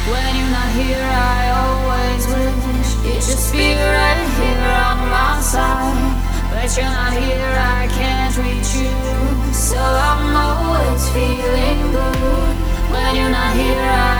When you're not here, I always wish you just be right here on my side. But you're not here, I can't reach you, so I'm always feeling blue. When you're not here,